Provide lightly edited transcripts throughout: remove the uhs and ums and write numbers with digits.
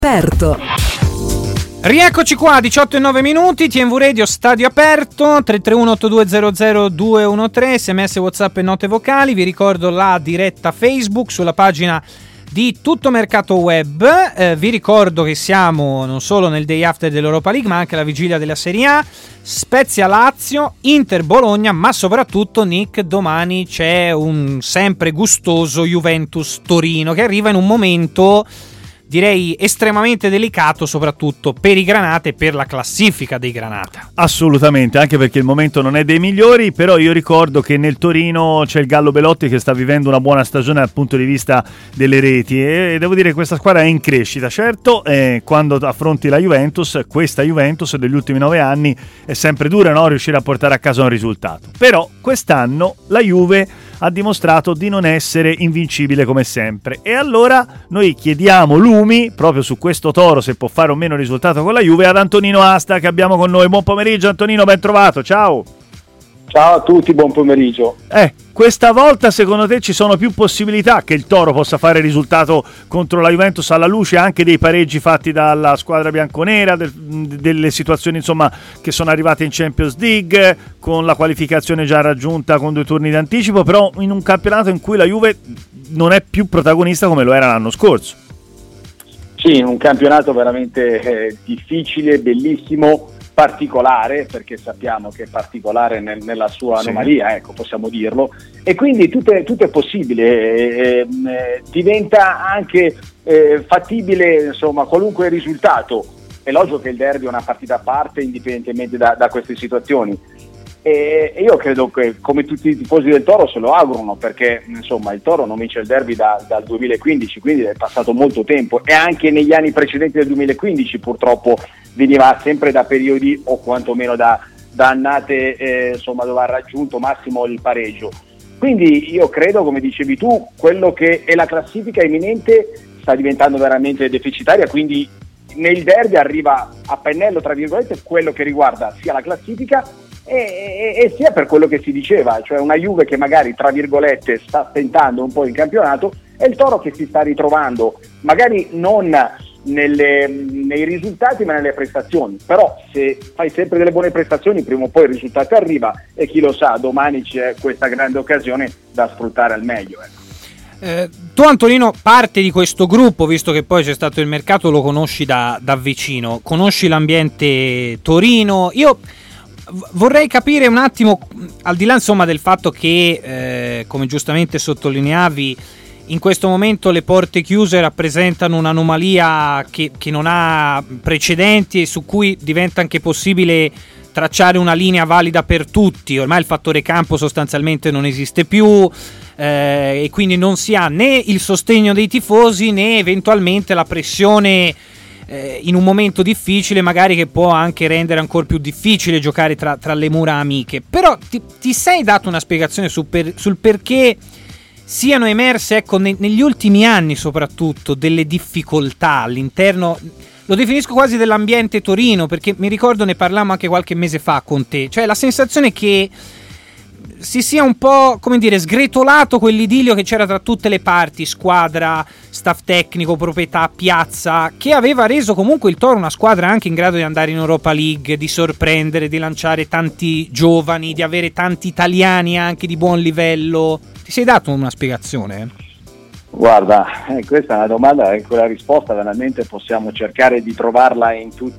Aperto. Rieccoci qua, 18:09, TNV Radio, stadio aperto, 331-8200-213, sms, whatsapp e note vocali. Vi ricordo la diretta Facebook sulla pagina di Tutto Mercato Web. Vi ricordo che siamo non solo nel day after dell'Europa League, ma anche alla vigilia della Serie A. Spezia Lazio, Inter Bologna, ma soprattutto, Nick, domani c'è un sempre gustoso Juventus Torino che arriva in un momento, direi, estremamente delicato, soprattutto per i Granata e per la classifica dei Granata. Assolutamente, anche perché il momento non è dei migliori, però io ricordo che nel Torino c'è il Gallo Belotti che sta vivendo una buona stagione dal punto di vista delle reti e devo dire che questa squadra è in crescita. Certo, quando affronti la Juventus, questa Juventus degli ultimi 9 anni, è sempre dura, no? Riuscire a portare a casa un risultato. Però quest'anno la Juve ha dimostrato di non essere invincibile come sempre e allora noi chiediamo lumi proprio su questo Toro, se può fare o meno risultato con la Juve, ad Antonino Asta che abbiamo con noi. Buon pomeriggio Antonino, ben trovato, ciao. Ciao a tutti, buon pomeriggio. Questa volta secondo te ci sono più possibilità che il Toro possa fare risultato contro la Juventus, alla luce anche dei pareggi fatti dalla squadra bianconera, delle situazioni insomma che sono arrivate in Champions League, con la qualificazione già raggiunta con 2 turni d'anticipo, però in un campionato in cui la Juve non è più protagonista come lo era l'anno scorso? Sì, un campionato veramente difficile, bellissimo, particolare, perché sappiamo che è particolare nella sua anomalia, ecco, possiamo dirlo, e quindi tutto è possibile, diventa anche fattibile, insomma, qualunque risultato. È logico che il derby è una partita a parte, indipendentemente da queste situazioni, e io credo che, come tutti i tifosi del Toro, se lo augurano, perché insomma il Toro non vince il derby dal 2015, quindi è passato molto tempo, e anche negli anni precedenti del 2015 purtroppo veniva sempre da periodi, o quantomeno da annate insomma, dove ha raggiunto massimo il pareggio. Quindi io credo, come dicevi tu, quello che è la classifica imminente sta diventando veramente deficitaria, quindi nel derby arriva a pennello, tra virgolette, quello che riguarda sia la classifica e sia per quello che si diceva, cioè una Juve che magari, tra virgolette, sta stentando un po' in campionato, e il Toro che si sta ritrovando magari non nei risultati ma nelle prestazioni. Però se fai sempre delle buone prestazioni, prima o poi il risultato arriva, e chi lo sa, domani c'è questa grande occasione da sfruttare al meglio, ecco. Tu Antonino, parte di questo gruppo, visto che poi c'è stato il mercato, lo conosci da vicino, conosci l'ambiente Torino. Io vorrei capire un attimo, al di là insomma del fatto che come giustamente sottolineavi, in questo momento le porte chiuse rappresentano un'anomalia che non ha precedenti e su cui diventa anche possibile tracciare una linea valida per tutti. Ormai il fattore campo sostanzialmente non esiste più, e quindi non si ha né il sostegno dei tifosi né eventualmente la pressione in un momento difficile, magari, che può anche rendere ancora più difficile giocare tra le mura amiche. Però ti sei dato una spiegazione sul perché siano emerse, ecco, negli ultimi anni soprattutto, delle difficoltà all'interno, lo definisco quasi dell'ambiente Torino, perché mi ricordo ne parlammo anche qualche mese fa con te, cioè la sensazione che si sia un po', come dire, sgretolato quell'idillio che c'era tra tutte le parti, squadra, staff tecnico, proprietà, piazza, che aveva reso comunque il Toro una squadra anche in grado di andare in Europa League, di sorprendere, di lanciare tanti giovani, di avere tanti italiani anche di buon livello. Ti sei dato una spiegazione? Guarda, questa è una domanda e quella risposta veramente possiamo cercare di trovarla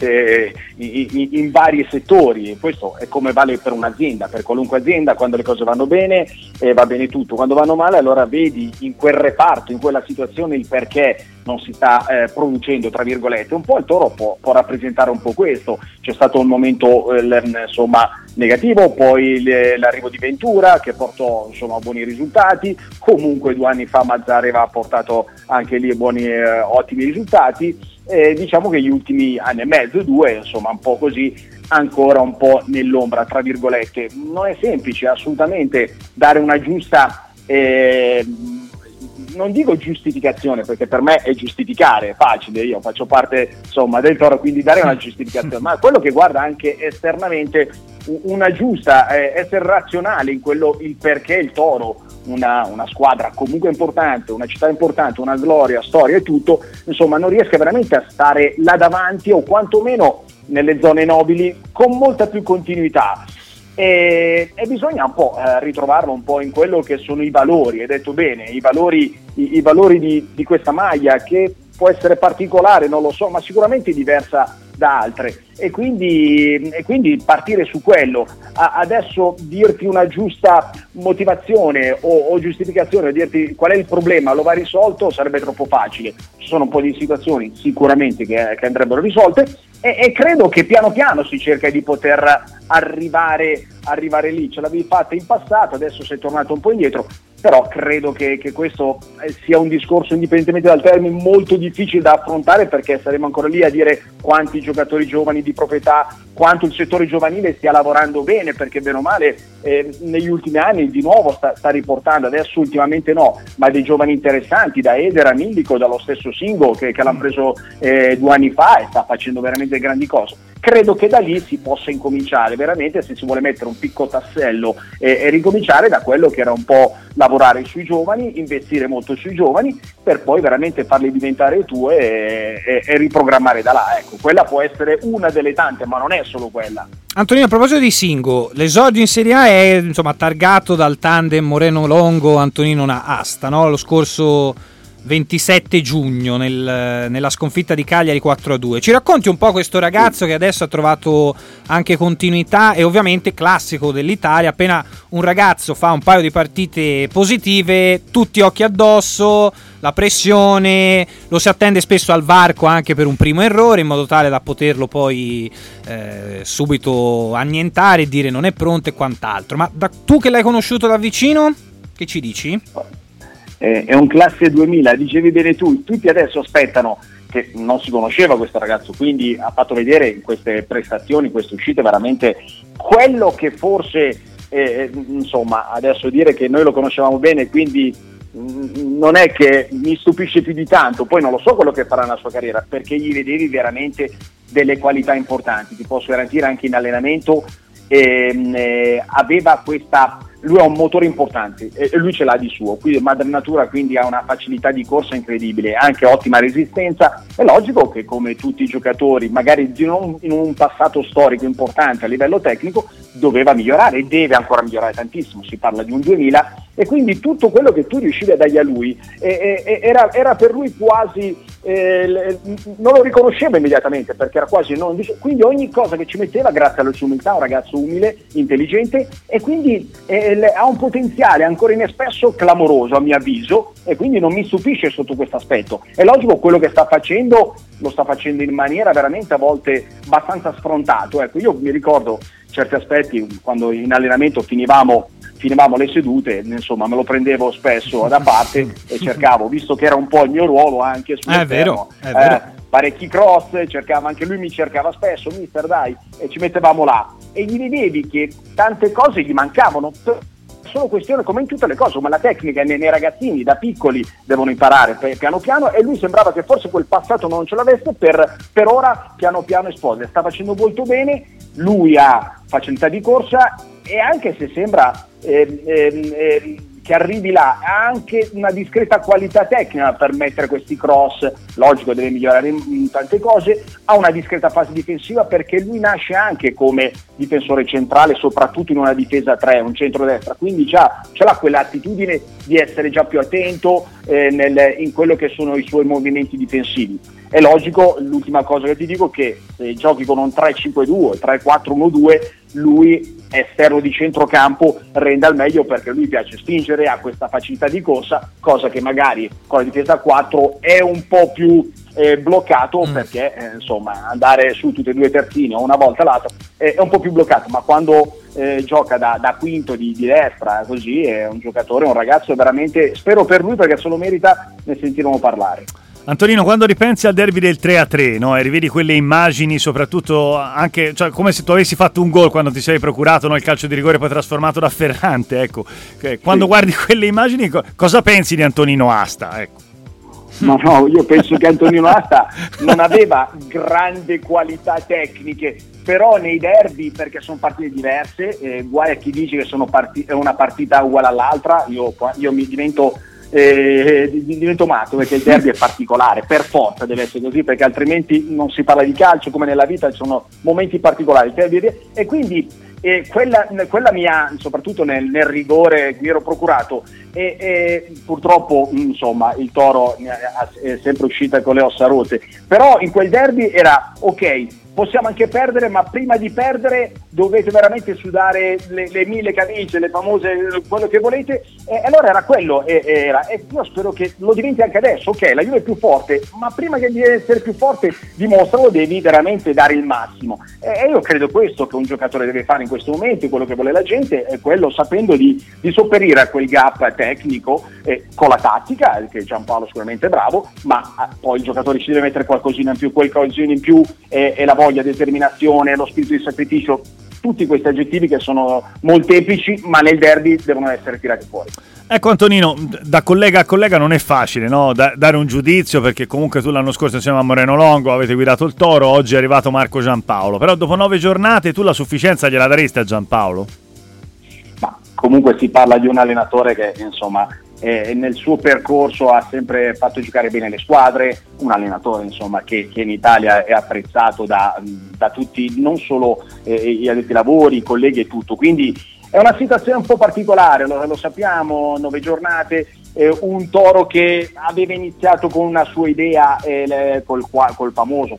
in vari settori. Questo è come vale per un'azienda, per qualunque azienda. Quando le cose vanno bene va bene tutto, quando vanno male allora vedi in quel reparto, in quella situazione, il perché non si sta producendo, tra virgolette. Un po' il Toro può rappresentare un po' questo. C'è stato un momento negativo, poi l'arrivo di Ventura che portò insomma buoni risultati, comunque 2 anni fa Mazzarri ha portato anche lì ottimi risultati, diciamo che gli ultimi anni e mezzo, 2, insomma un po' così, ancora un po' nell'ombra, tra virgolette. Non è semplice assolutamente dare una giusta non dico giustificazione, perché per me è giustificare, è facile, io faccio parte insomma del Toro, quindi dare una giustificazione, ma quello che guarda anche esternamente una giusta, essere razionale in quello, il perché il Toro, una squadra comunque importante, una città importante, una gloria, storia e tutto, insomma non riesca veramente a stare là davanti o quantomeno nelle zone nobili con molta più continuità. E bisogna un po' ritrovarlo un po' in quello che sono i valori, hai detto bene, i valori di questa maglia, che può essere particolare, non lo so, ma sicuramente diversa da altre, e quindi partire su quello. Adesso dirti una giusta motivazione o giustificazione, dirti qual è il problema, lo va risolto, sarebbe troppo facile. Ci sono un po' di situazioni sicuramente che andrebbero risolte, e credo che piano piano si cerca di poter arrivare lì. Ce l'avevi fatta in passato, adesso sei tornato un po' indietro, però credo che questo sia un discorso, indipendentemente dal termine, molto difficile da affrontare, perché saremo ancora lì a dire quanti giocatori giovani di proprietà, quanto il settore giovanile stia lavorando bene, perché bene o male negli ultimi anni di nuovo sta riportando, adesso ultimamente no, ma dei giovani interessanti, da Eder a Millico, dallo stesso Singo che l'hanno preso 2 anni fa e sta facendo veramente grandi cose. Credo che da lì si possa incominciare veramente, se si vuole mettere un piccolo tassello e ricominciare da quello che era un po' lavorare sui giovani, investire molto sui giovani, per poi veramente farli diventare tue e riprogrammare da là. Ecco, quella può essere una delle tante, ma non è solo quella. Antonino, a proposito di Singo, l'esordio in Serie A è insomma targato dal tandem Moreno-Longo, Antonino Asta, no? Lo scorso 27 giugno nella sconfitta di Cagliari 4-2. Ci racconti un po' questo ragazzo che adesso ha trovato anche continuità, e ovviamente classico dell'Italia, appena un ragazzo fa un paio di partite positive tutti occhi addosso, la pressione, lo si attende spesso al varco anche per un primo errore, in modo tale da poterlo poi subito annientare e dire non è pronto e quant'altro. Ma tu che l'hai conosciuto da vicino, che ci dici? È un classe 2000, dicevi bene tu, tutti adesso aspettano, che non si conosceva questo ragazzo, quindi ha fatto vedere in queste prestazioni, queste uscite, veramente quello che forse, insomma, adesso dire che noi lo conoscevamo bene, quindi non è che mi stupisce più di tanto, poi non lo so quello che farà nella sua carriera, perché gli vedevi veramente delle qualità importanti, ti posso garantire anche in allenamento, aveva questa... Lui ha un motore importante e lui ce l'ha di suo, quindi madre natura, quindi ha una facilità di corsa incredibile, anche ottima resistenza. È logico che, come tutti i giocatori, magari in un passato storico importante a livello tecnico, doveva migliorare e deve ancora migliorare tantissimo, si parla di un 2000, e quindi tutto quello che tu riuscivi a dargli a lui era per lui quasi, non lo riconosceva immediatamente, perché era quasi quindi ogni cosa che ci metteva, grazie alla sua umiltà, un ragazzo umile, intelligente, e quindi ha un potenziale ancora inespresso clamoroso a mio avviso, e quindi non mi stupisce sotto questo aspetto. È logico, quello che sta facendo lo sta facendo in maniera veramente a volte abbastanza sfrontato. Ecco, io mi ricordo certi aspetti quando in allenamento finivamo le sedute, insomma me lo prendevo spesso da parte e cercavo, visto che era un po' il mio ruolo anche sull'esterno, è vero. Parecchi cross, cercava, anche lui mi cercava spesso, mister dai, e ci mettevamo là, e gli vedevi che tante cose gli mancavano. Solo questione, come in tutte le cose, ma la tecnica nei ragazzini da piccoli devono imparare piano piano, e lui sembrava che forse quel passato non ce l'avesse, per ora piano piano esplode, sta facendo molto bene, lui ha facilità di corsa, e anche se sembra che arrivi là, ha anche una discreta qualità tecnica per mettere questi cross, logico deve migliorare in tante cose, ha una discreta fase difensiva, perché lui nasce anche come difensore centrale, soprattutto in una difesa 3, un centrodestra, quindi ce l'ha quell'attitudine di essere già più attento in quello che sono i suoi movimenti difensivi. È logico, l'ultima cosa che ti dico, che se giochi con un 3-5-2, 3-4-1-2, lui esterno di centrocampo rende al meglio, perché lui piace spingere, ha questa facilità di corsa, cosa che magari con la difesa 4 è un po' più bloccato, perché insomma andare su tutti e due i terzini o una volta l'altra è un po' più bloccato, ma quando gioca da quinto di destra, così è un giocatore, un ragazzo veramente, spero per lui, perché se lo merita, ne sentiremo parlare. Antonino, quando ripensi al derby del 3-3, no? E rivedi quelle immagini, soprattutto anche, cioè, come se tu avessi fatto un gol quando ti sei procurato, no, il calcio di rigore poi trasformato da Ferrante, ecco. Quando guardi quelle immagini, cosa pensi di Antonino Asta? Ecco. No, io penso che Antonino Asta non aveva grandi qualità tecniche, però nei derby, perché sono partite diverse, guai a chi dice che è una partita uguale all'altra, io mi divento matto, perché il derby è particolare, per forza deve essere così, perché altrimenti non si parla di calcio, come nella vita ci sono momenti particolari, e quindi quella mia, soprattutto nel rigore che mi ero procurato, e purtroppo insomma il Toro è sempre uscita con le ossa rotte, però in quel derby era ok, possiamo anche perdere, ma prima di perdere dovete veramente sudare le 1000 camicie, le famose, quello che volete, e allora era quello, e io spero che lo diventi anche adesso. Ok, la Juve è più forte, ma prima che di essere più forte dimostralo, devi veramente dare il massimo, e io credo questo che un giocatore deve fare in questo momento, quello che vuole la gente è quello, sapendo di sopperire a quel gap tecnico con la tattica, che Giampaolo sicuramente è bravo, ma poi il giocatore ci deve mettere qualcosina in più, qualcosina in più, e la voglia, determinazione, lo spirito di sacrificio, tutti questi aggettivi che sono molteplici, ma nel derby devono essere tirati fuori. Ecco Antonino, da collega a collega non è facile, no? Dare un giudizio, perché comunque tu l'anno scorso insieme a Moreno Longo avete guidato il Toro, oggi è arrivato Marco Giampaolo, però dopo 9 giornate tu la sufficienza gliela daresti a Giampaolo? Ma comunque si parla di un allenatore che insomma nel suo percorso ha sempre fatto giocare bene le squadre, un allenatore insomma che in Italia è apprezzato da tutti, non solo gli addetti ai lavori, i colleghi e tutto, quindi è una situazione un po' particolare, lo sappiamo, 9 giornate, un Toro che aveva iniziato con una sua idea col famoso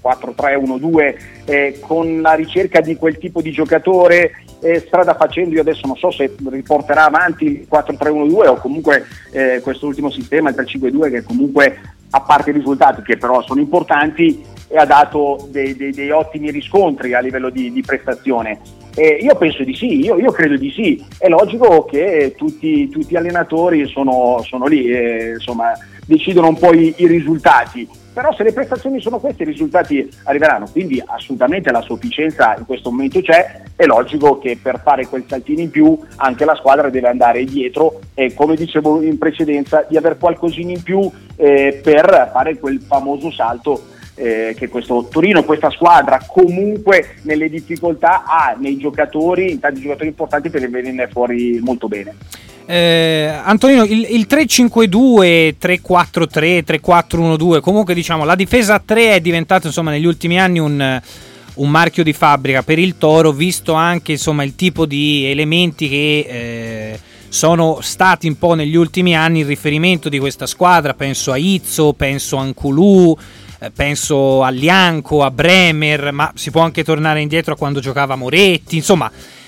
4-3-1-2, con la ricerca di quel tipo di giocatore, strada facendo, io adesso non so se riporterà avanti il 4-3-1-2 o comunque questo ultimo sistema, il 3-5-2, che comunque, a parte i risultati che però sono importanti, ha dato dei ottimi riscontri a livello di prestazione. Io penso di sì, io credo di sì. È logico che tutti gli allenatori sono lì, insomma, decidono un po' i risultati, però se le prestazioni sono queste, i risultati arriveranno, quindi assolutamente la sufficienza in questo momento c'è. È logico che per fare quel saltino in più anche la squadra deve andare dietro, e come dicevo in precedenza, di aver qualcosina in più per fare quel famoso salto che questo Torino, questa squadra comunque nelle difficoltà ha nei giocatori, in tanti giocatori importanti, per venire fuori molto bene. Antonino, il 3-5-2, 3-4-3, 3-4-1-2, comunque diciamo la difesa a 3 è diventato insomma negli ultimi anni un marchio di fabbrica per il Toro, visto anche insomma il tipo di elementi che sono stati un po' negli ultimi anni il riferimento di questa squadra. Penso a Izzo, penso a Nkulù, penso a Lianco, a Bremer, ma si può anche tornare indietro a quando giocava Moretti, insomma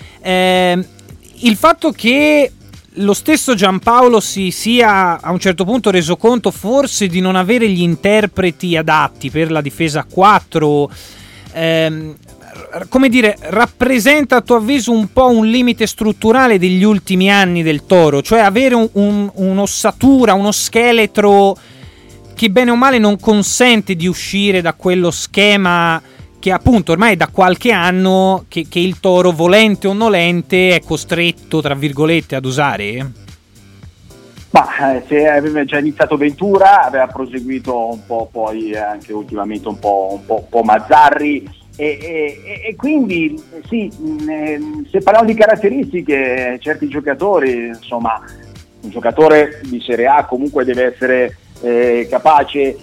il fatto che lo stesso Giampaolo si sia a un certo punto reso conto forse di non avere gli interpreti adatti per la difesa a 4, come dire, rappresenta a tuo avviso un po' un limite strutturale degli ultimi anni del Toro, cioè avere un'ossatura, uno scheletro che bene o male non consente di uscire da quello schema che appunto ormai è da qualche anno che il Toro, volente o nolente, è costretto, tra virgolette, ad usare? Ma se aveva già iniziato Ventura, aveva proseguito un po' poi anche ultimamente un po' Mazzarri, e quindi sì, se parliamo di caratteristiche, certi giocatori, insomma, un giocatore di Serie A comunque deve essere capace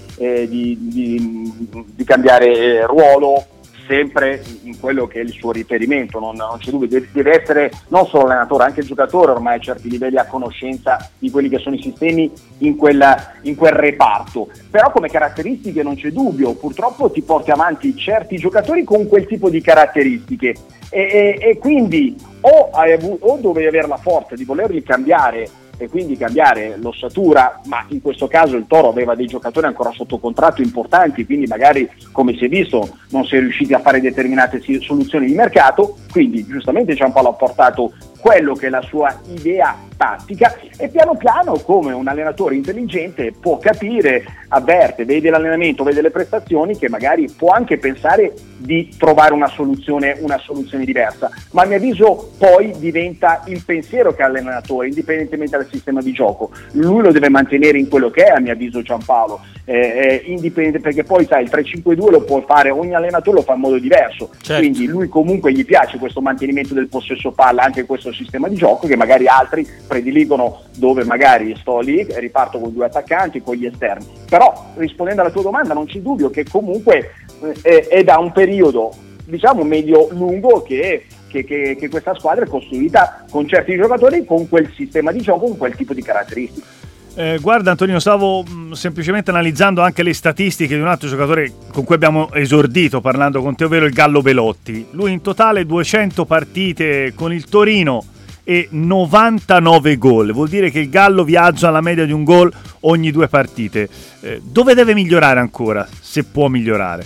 di cambiare ruolo sempre in quello che è il suo riferimento, non c'è dubbio, deve essere non solo l'allenatore, anche il giocatore ormai a certi livelli ha conoscenza di quelli che sono i sistemi in quel reparto, però come caratteristiche non c'è dubbio, purtroppo ti porti avanti certi giocatori con quel tipo di caratteristiche, e quindi o dovevi avere la forza di volerli cambiare e quindi cambiare l'ossatura, ma in questo caso il Toro aveva dei giocatori ancora sotto contratto importanti, quindi magari, come si è visto, non si è riusciti a fare determinate soluzioni di mercato, quindi giustamente Giampaolo ha portato quello che è la sua idea tattica e piano piano, come un allenatore intelligente, può capire, avverte, vede l'allenamento, vede le prestazioni, che magari può anche pensare di trovare una soluzione diversa, ma a mio avviso poi diventa il pensiero che ha l'allenatore, indipendentemente dal sistema di gioco. Lui lo deve mantenere in quello che è, a mio avviso, Giampaolo, indipendente, perché poi sai, il 3-5-2 lo può fare, ogni allenatore lo fa in modo diverso, certo. Quindi lui comunque gli piace questo mantenimento del possesso palla, anche questo sistema di gioco che magari altri prediligono, dove magari sto lì e riparto con 2 attaccanti, con gli esterni. Però rispondendo alla tua domanda, non c'è dubbio che comunque è da un periodo, diciamo, medio-lungo che questa squadra è costruita con certi giocatori, con quel sistema di gioco, con quel tipo di caratteristiche. Guarda Antonino, stavo semplicemente analizzando anche le statistiche di un altro giocatore con cui abbiamo esordito parlando con te, ovvero il Gallo Belotti. Lui in totale 200 partite con il Torino e 99 gol, vuol dire che il Gallo viaggia alla media di un gol ogni 2 partite. Dove deve migliorare ancora, se può migliorare?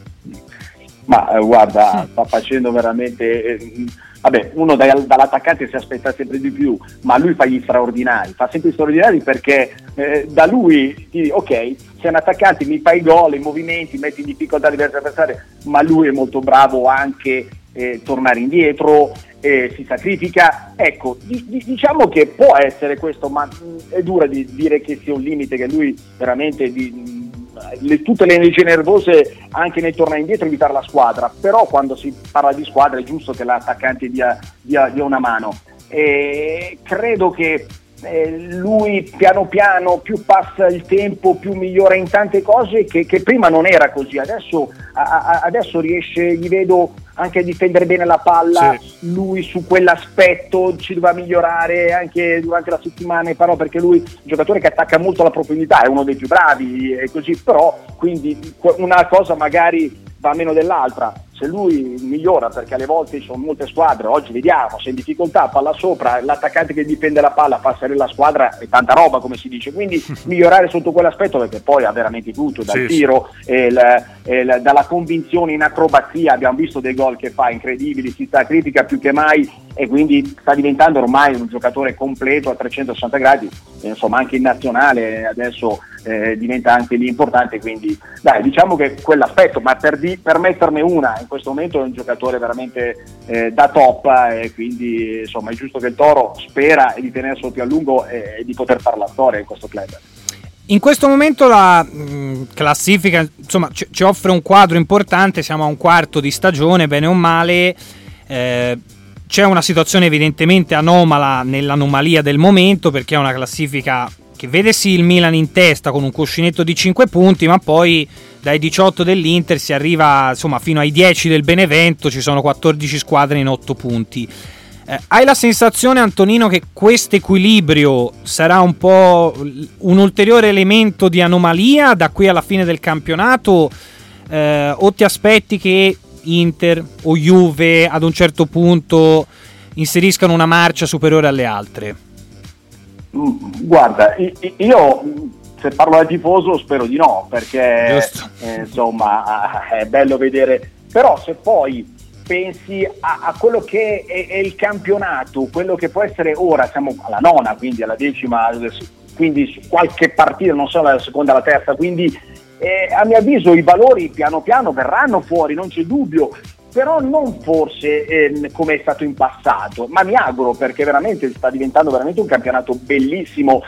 Ma guarda, sta facendo veramente... Vabbè, uno dall'attaccante si aspetta sempre di più, ma lui fa gli straordinari, fa sempre gli straordinari perché da lui ok, sei un attaccante, mi fai gol, i movimenti, metti in difficoltà diversi avversari, ma lui è molto bravo anche tornare indietro, si sacrifica. Ecco, diciamo che può essere questo, ma è dura di dire che sia un limite, che lui veramente tutte le energie nervose anche nel tornare indietro, evitare la squadra, però quando si parla di squadra è giusto che l'attaccante dia una mano, e credo che lui piano piano, più passa il tempo, più migliora in tante cose che prima non era così. Adesso riesce, gli vedo anche a difendere bene la palla, sì. Lui su quell'aspetto ci doveva migliorare anche durante la settimana, però, perché lui è un giocatore che attacca molto alla profondità, è uno dei più bravi e così, però quindi una cosa magari va meno dell'altra. Se lui migliora, perché alle volte ci sono molte squadre, oggi vediamo, se in difficoltà, palla sopra, l'attaccante che difende la palla fa salire la squadra, è tanta roba, come si dice, quindi migliorare sotto quell'aspetto, perché poi ha veramente tutto, dal tiro, dalla convinzione in acrobazia, abbiamo visto dei gol che fa incredibili, si sacrifica più che mai e quindi sta diventando ormai un giocatore completo a 360 gradi, insomma anche in nazionale adesso diventa anche lì importante, quindi dai, diciamo che quell'aspetto, ma per metterne una, in questo momento è un giocatore veramente da top, e quindi insomma è giusto che il Toro spera di tenerselo più a lungo e di poter fare la storia in questo club. In questo momento la classifica insomma ci offre un quadro importante, siamo a un quarto di stagione, bene o male. C'è una situazione evidentemente anomala nell'anomalia del momento, perché è una classifica che vede sì il Milan in testa con un cuscinetto di 5 punti, ma poi dai 18 dell'Inter si arriva insomma fino ai 10 del Benevento, ci sono 14 squadre in 8 punti. Hai la sensazione, Antonino, che questo equilibrio sarà un po' un ulteriore elemento di anomalia da qui alla fine del campionato, o ti aspetti che Inter o Juve ad un certo punto inseriscano una marcia superiore alle altre? Guarda, io se parlo da tifoso spero di no, perché insomma è bello vedere, però se poi pensi a quello che è il campionato, quello che può essere, ora siamo alla 9ª, quindi alla 10ª, quindi qualche partita, non so, la seconda, la terza, quindi a mio avviso i valori piano piano verranno fuori, non c'è dubbio, però non forse come è stato in passato, ma mi auguro, perché veramente sta diventando veramente un campionato bellissimo,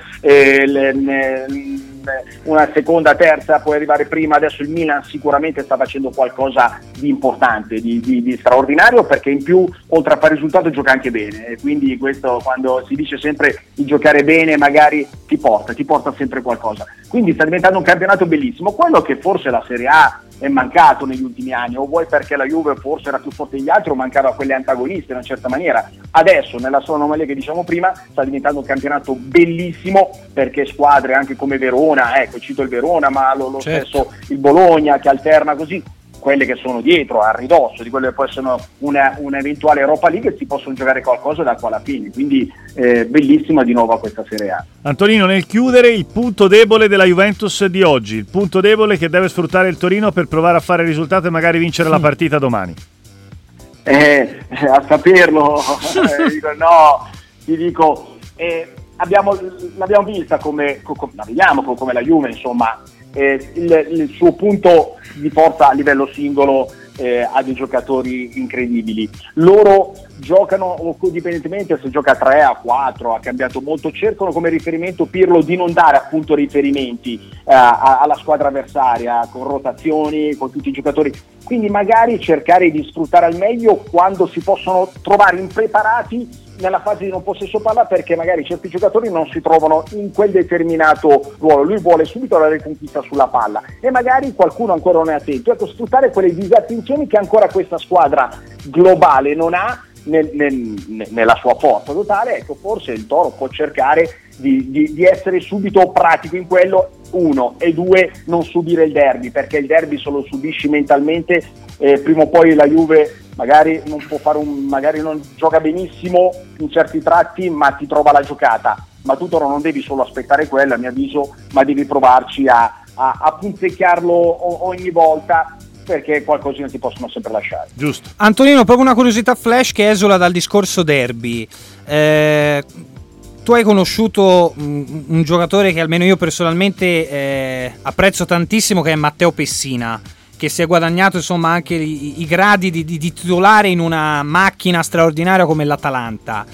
una seconda, terza, puoi arrivare prima, adesso il Milan sicuramente sta facendo qualcosa di importante, di straordinario, perché in più oltre a fare risultato gioca anche bene, e quindi questo, quando si dice sempre di giocare bene, magari ti porta sempre qualcosa, quindi sta diventando un campionato bellissimo. Quello che forse la Serie A è mancato negli ultimi anni, o vuoi perché la Juve forse era più forte degli altri o mancava quelle antagoniste in una certa maniera, adesso nella sua anomalia che diciamo prima sta diventando un campionato bellissimo, perché squadre anche come Verona, ecco cito il Verona, ma lo stesso il Bologna che alterna così, quelle che sono dietro, a ridosso di quelle che può essere un'eventuale Europa League, si possono giocare qualcosa da qua alla fine, quindi bellissima di nuovo questa Serie A. Antonino, nel chiudere, il punto debole della Juventus di oggi, il punto debole che deve sfruttare il Torino per provare a fare risultato e magari vincere la partita domani. a saperlo, no, ti dico, l'abbiamo vista come la Juve, insomma, il suo punto di forza a livello singolo ha dei giocatori incredibili. Loro giocano, indipendentemente se gioca a 3, a 4, ha cambiato molto, cercano come riferimento Pirlo di non dare appunto riferimenti alla squadra avversaria, con rotazioni, con tutti i giocatori, quindi magari cercare di sfruttare al meglio quando si possono trovare impreparati nella fase di non possesso palla, perché magari certi giocatori non si trovano in quel determinato ruolo. Lui vuole subito la riconquista sulla palla e magari qualcuno ancora non è attento. Ecco, sfruttare quelle disattenzioni che ancora questa squadra globale non ha nella sua forza totale. Ecco, forse il Toro può cercare di essere subito pratico in quello, 1, e 2, non subire il derby, perché il derby se lo subisci mentalmente, prima o poi la Juve magari non può fare magari non gioca benissimo in certi tratti, ma ti trova la giocata. Ma tu Toro non devi solo aspettare quello, a mio avviso, ma devi provarci a punzecchiarlo ogni volta, perché qualcosina ti possono sempre lasciare. Giusto. Antonino, proprio una curiosità flash che esula dal discorso derby. Tu hai conosciuto un giocatore che almeno io personalmente apprezzo tantissimo, che è Matteo Pessina, che si è guadagnato insomma anche i gradi di titolare in una macchina straordinaria come l'Atalanta.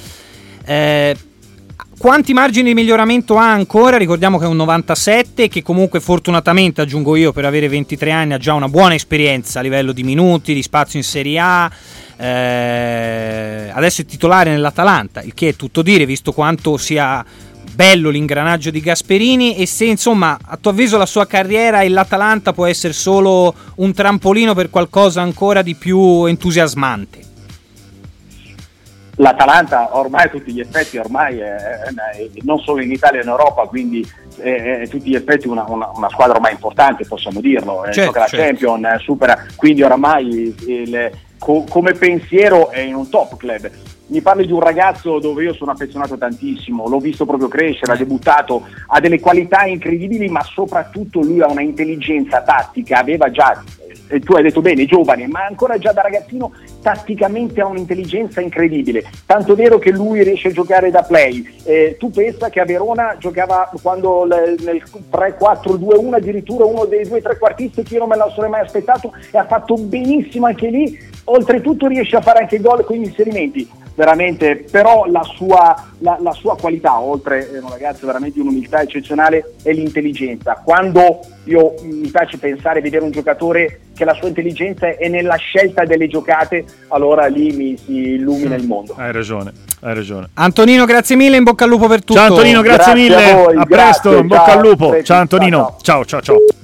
Quanti margini di miglioramento ha ancora? Ricordiamo che è un 97, che comunque fortunatamente, aggiungo io, per avere 23 anni ha già una buona esperienza a livello di minuti, di spazio in Serie A. Adesso è titolare nell'Atalanta, il che è tutto dire, visto quanto sia bello l'ingranaggio di Gasperini, e se insomma a tuo avviso la sua carriera e l'Atalanta può essere solo un trampolino per qualcosa ancora di più entusiasmante. L'Atalanta ormai a tutti gli effetti non solo in Italia e in Europa, quindi a tutti gli effetti una squadra ormai importante, possiamo dirlo, gioca la Champions, supera, quindi oramai come pensiero è in un top club. Mi parli di un ragazzo dove io sono affezionato tantissimo, l'ho visto proprio crescere, ha debuttato, ha delle qualità incredibili, ma soprattutto lui ha una intelligenza tattica, aveva già, tu hai detto bene, giovane, ma ancora già da ragazzino tatticamente ha un'intelligenza incredibile, tanto vero che lui riesce a giocare da play. Tu pensa che a Verona giocava quando nel 3-4-2-1 addirittura uno dei 2 trequartisti che io non me lo sarei mai aspettato, e ha fatto benissimo anche lì, oltretutto riesce a fare anche gol con gli inserimenti. Veramente, però la sua qualità, oltre un ragazzo veramente di un'umiltà eccezionale, è l'intelligenza. Quando mi piace pensare, vedere un giocatore che la sua intelligenza è nella scelta delle giocate, allora lì mi si illumina il mondo. Hai ragione. Antonino, grazie mille, in bocca al lupo per tutto. Ciao Antonino, grazie mille, a voi, a presto, in bocca al lupo. Ciao Antonino, ciao. ciao.